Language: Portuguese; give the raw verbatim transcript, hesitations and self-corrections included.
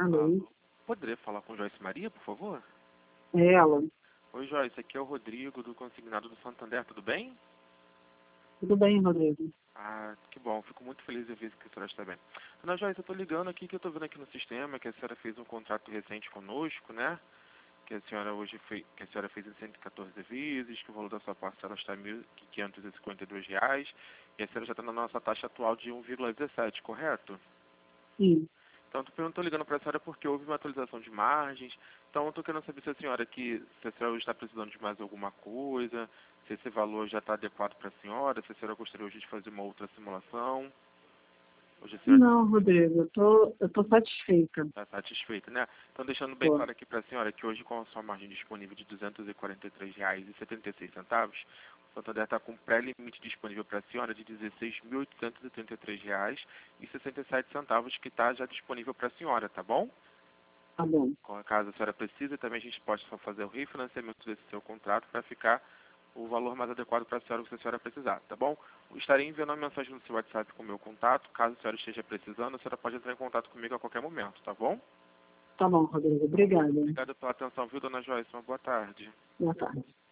Alô? Poderia falar com Joyce Maria, por favor? É ela. Oi, Joyce, aqui é o Rodrigo, do Consignado do Santander, tudo bem? Tudo bem, Rodrigo? Ah, que bom, fico muito feliz de ver que a senhora está bem. Dona Joyce, eu estou ligando aqui, que eu estou vendo aqui no sistema que a senhora fez um contrato recente conosco, né? Que a senhora hoje fez, que a senhora fez em cento e quatorze vezes, que o valor da sua parcela está em mil quinhentos e cinquenta e dois reais, e a senhora já está na nossa taxa atual de um vírgula dezessete, correto? Sim. Então, eu estou ligando para a senhora porque houve uma atualização de margens. Então, eu estou querendo saber se a senhora que, se a senhora está precisando de mais alguma coisa, se esse valor já está adequado para a senhora, se a senhora gostaria hoje de fazer uma outra simulação. Hoje a senhora Não, Rodrigo, eu tô, eu tô satisfeita. está satisfeita, né? Então, deixando bem Tô. claro aqui para a senhora que hoje, com a sua margem disponível de duzentos e quarenta e três reais e setenta e seis centavos, o Santander está com pré-limite disponível para a senhora de dezesseis mil oitocentos e trinta e três reais e sessenta e sete centavos, que está já disponível para a senhora, tá bom? Tá bom. Caso a senhora precise, também a gente pode só fazer o refinanciamento desse seu contrato para ficar o valor mais adequado para a senhora, se a senhora precisar, tá bom? Eu estarei enviando uma mensagem no seu WhatsApp com o meu contato. Caso a senhora esteja precisando, a senhora pode entrar em contato comigo a qualquer momento, tá bom? Tá bom, Rodrigo. Obrigada. Obrigado pela atenção, viu, dona Joyce? Uma boa tarde. Boa tarde.